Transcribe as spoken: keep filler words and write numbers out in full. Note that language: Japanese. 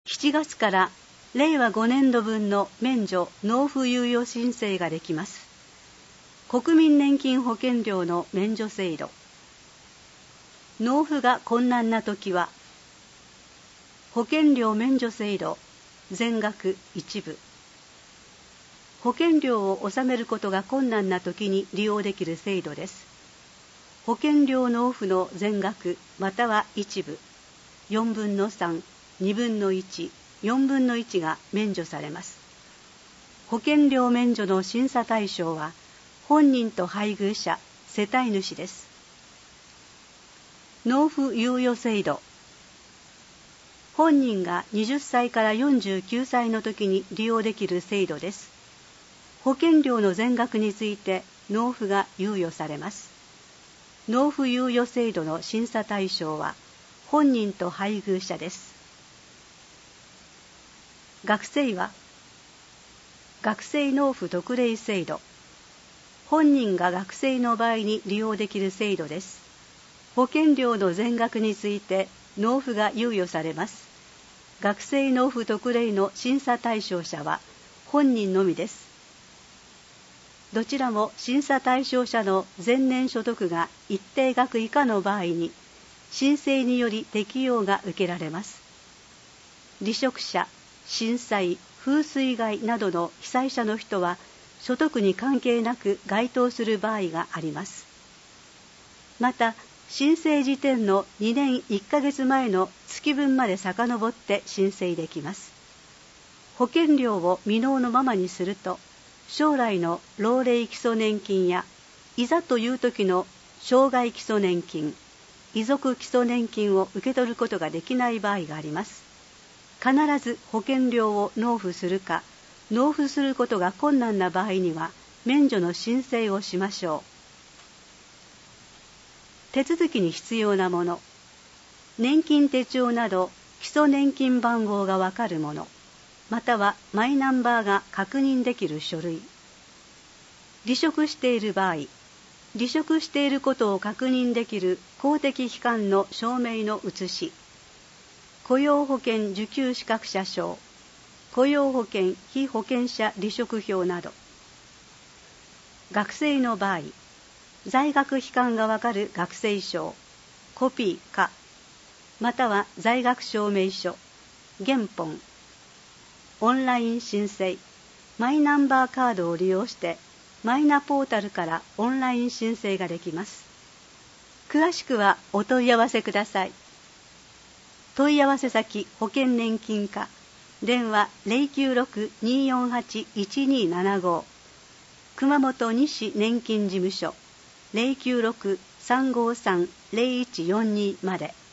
しちがつかられいわごねんどぶんの免除納付猶予申請ができます。国民年金保険料の免除制度。納付が困難なときは、保険料免除制度全額一部。保険料を納めることが困難なときに利用できる制度です。保険料納付の全額または一部、よんぶんのさん、にぶんのいち、よんぶんのいちが免除されます。保険料免除の審査対象は、本人と配偶者、世帯主です。納付猶予制度。本人がはたちからよんじゅうきゅうさいの時に利用できる制度です。保険料の全額について納付が猶予されます。納付猶予制度の審査対象は、本人と配偶者です。学生は、学生納付特例制度。本人が学生の場合に利用できる制度です。保険料の全額について納付が猶予されます。学生納付特例の審査対象者は本人のみです。どちらも審査対象者の前年所得が一定額以下の場合に、申請により適用が受けられます。離職者、震災、風水害などの被災者の人は、所得に関係なく該当する場合があります。また、申請時点のにねんいっかげつまえの月分まで遡って申請できます。保険料を未納のままにすると、将来の老齢基礎年金や、いざという時の障害基礎年金、遺族基礎年金を受け取ることができない場合があります。必ず保険料を納付するか、納付することが困難な場合には、免除の申請をしましょう。手続きに必要なもの。年金手帳など基礎年金番号がわかるもの、またはマイナンバーが確認できる書類。離職している場合、離職していることを確認できる公的機関の証明の写し、雇用保険受給資格者証、雇用保険被保険者離職票など。学生の場合、在学期間がわかる学生証、コピーか、または在学証明書、原本、オンライン申請、マイナンバーカードを利用して、マイナポータルからオンライン申請ができます。詳しくはお問い合わせください。問い合わせ先保険年金課、電話 ゼロきゅうろく にーよんはち いちにーななご、熊本西年金事務所 ゼロきゅうろく さんごさん ゼロいちよんに まで。